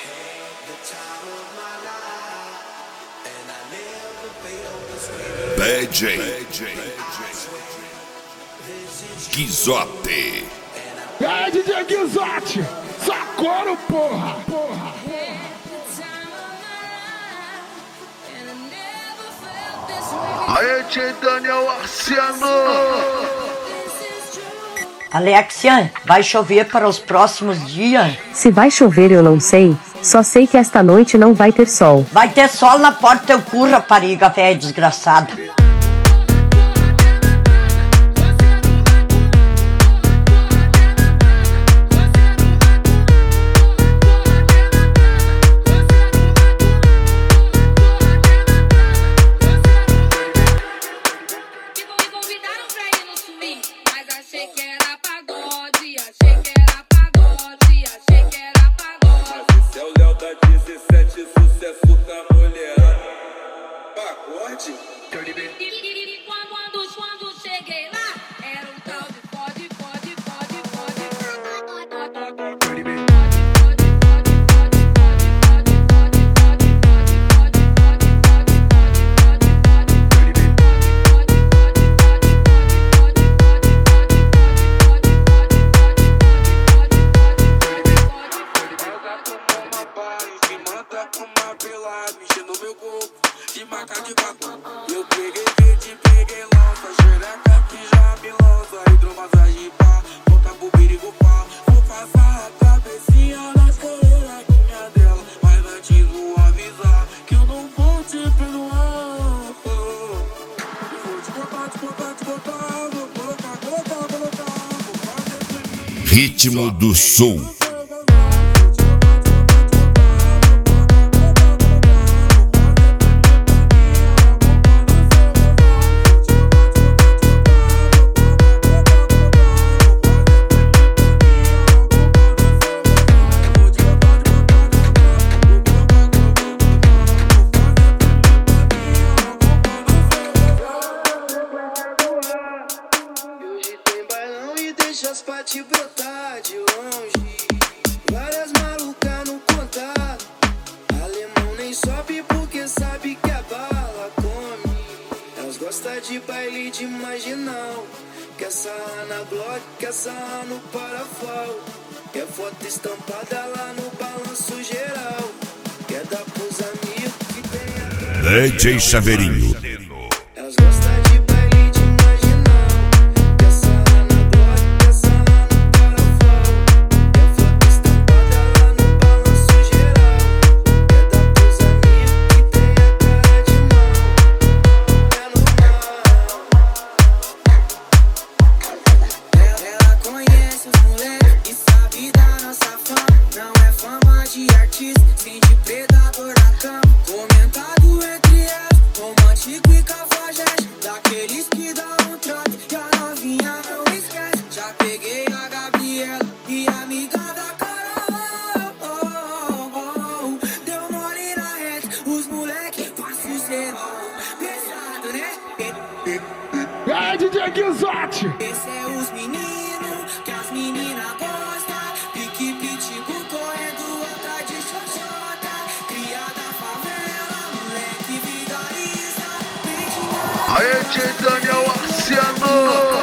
DJ Guizote. É DJ Guizote, sacoro, porra. Aê, tio Daniel Arciano. Alexian, vai chover para os próximos dias? Se vai chover eu não sei, só sei que esta noite não vai ter sol. Vai ter sol na porta do teu cu, rapariga velha desgraçada. Quando cheguei lá, era um tal de pode. Eu peguei verde, peguei lança, xereca que já me lança. Hidromassagem pá, volta pro perigo pá. Vou passar a cabecinha nas coleguinhas dela, mas antes vou avisar que eu não vou te perdoar. Vou te botar, vou colocar. Ritmo do Sul. Deixa as paty brotar de longe. Várias malucas no contato. Alemão nem sobe porque sabe que a bala come. Elas gostam de baile de marginal. Quer sarrar na Glock, quer sarrar no parafal. Quer foto estampada lá no balanço geral. Quer dar pros amigos que tem a DJ Chaveirinho. elas gostam de baile de marginal. Quer sarrar na Glock, quer sarrar no parafal. Quer foto estampada lá no balanço geral. Quer dar pros amigos que tem a cara de mal. É normal. Ela conhece os moleques e sabe da nossa fama. Não é fama de artista, sim de predador na cama. Comentado entre elas, romântico e cafajeste. Daqueles que dão um trote e a novinha não esquece. Já peguei a Gabriela e a amiga da Carol. Deu mole na rede, os moleques fácil zero. Pesado, né? É DJ Guizote. Esse é os meninos que as meninas gostam. Pique pitbull correndo atrás de xoxota. Cria da favela, moleque vigariza. Aê, tio Daniel Arciano.